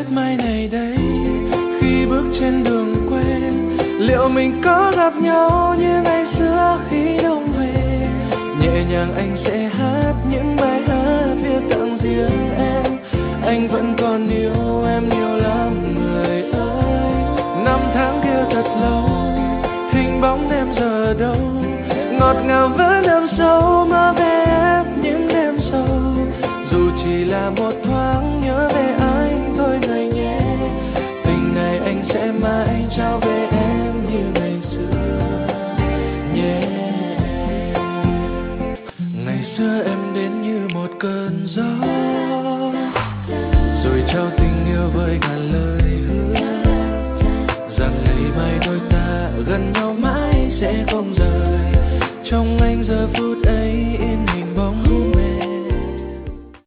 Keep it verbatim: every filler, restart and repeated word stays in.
mai này đây, khi bước trên đường quên, liệu mình có gặp nhau như ngày xưa khi đông về. Nhẹ nhàng anh sẽ hát những bài hát viết tặng riêng em. Anh vẫn còn yêu em nhiều lắm người ơi. Năm tháng kia thật lâu, hình bóng em giờ đâu. Ngọt ngào vẫn đậm sâu, mơ về em những đêm sâu. Dù chỉ là một thoáng nhớ về anh thôi người nhé. Tình này anh sẽ mãi trao về em như ngày xưa nhé. Ngày xưa em đến như một cơn gió, rồi trao tình yêu với ngàn lời hứa, rằng ngày mai đôi ta gần nhau mãi sẽ không rời. Trong